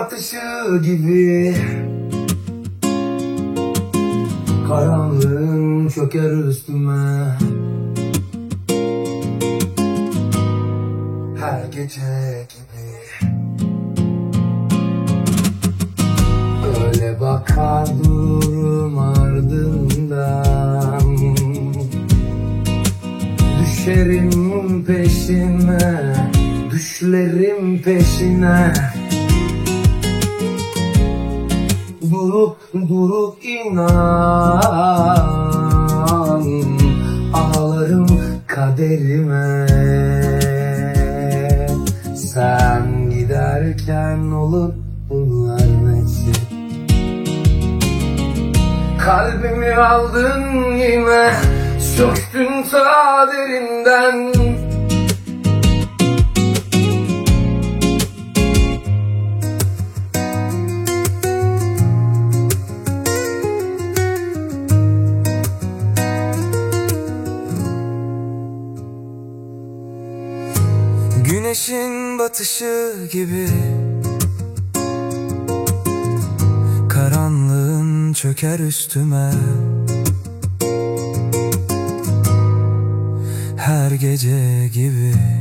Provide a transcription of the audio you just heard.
batışı gibi, karanlığın çöker üstüme her gece gibi. Öyle bakar dururum ardından, düşerim peşine, düşlerim peşine. Durup durup inan, ağlarım kaderime. Sen giderken olur bunların hepsi. Kalbimi aldın yine, söktün ta derinden. Güneşin batışı gibi, karanlığın çöker üstüme her gece gibi.